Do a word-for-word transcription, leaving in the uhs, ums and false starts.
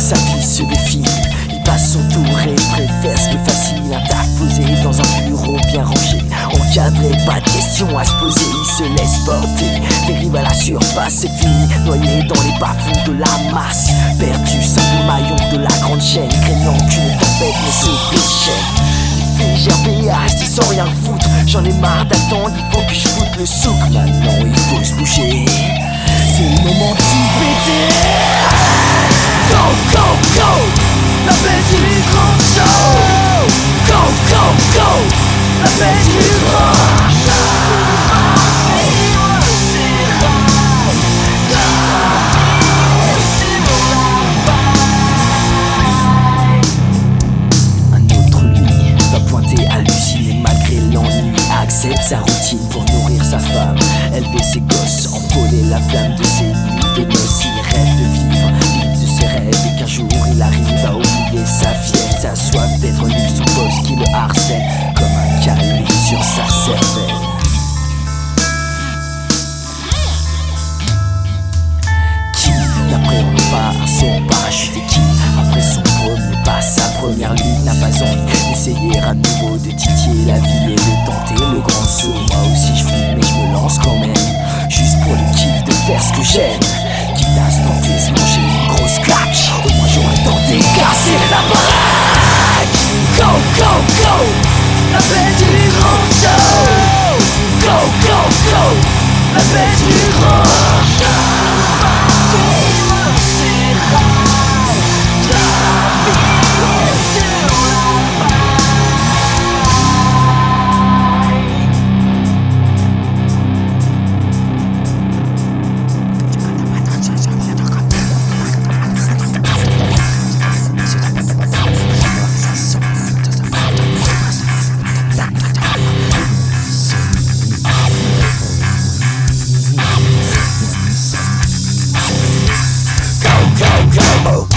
sa vie se défile. Il passe son tour et préfère ce qui est facile. Un taf posé dans un bureau bien rangé, encadré, pas de questions à se poser. Il se laisse porter, dérive à la surface, c'est fini, noyé dans les bas-fonds de la masse. Perdu, simple maillon de la grande chaîne, craignant qu'une tempête ne se déchaîne. Il fait gerber à rester sans rien foutre. J'en ai marre d'attendre, il faut que je foute le souk. Maintenant il faut se bouger, c'est le moment d'y péter. Go, go, go, la fête du grand show. Go, go, go, la fête du grand show. Un autre lui va pointer halluciné malgré l'ennui, accepte sa routine pour nourrir sa femme, élever ses gosses, envoler la flamme de ses nuits des noces. Il rêve de vivre, vivre de ses rêves, et qu'un jour il arrive à oublier sa fièvre, sa soif d'être nu, son boss qui le harcèle comme un câlin sur sa cervelle. Qui n'appréhende pas son parachute, et qui après son premier pas, sa première lune, n'a pas envie d'essayer à nouveau de titiller la vie et de tenter le grand saut. Moi aussi je fume mais je me lance quand même, juste pour le kiff de faire ce que j'aime. Quitte à se tenter, se manger une grosse claque, au moins j'aurais tenté de casser la baraque. Go, go, go, la fête du grand show. Go, go, go, la fête du grand show. Go, go, go.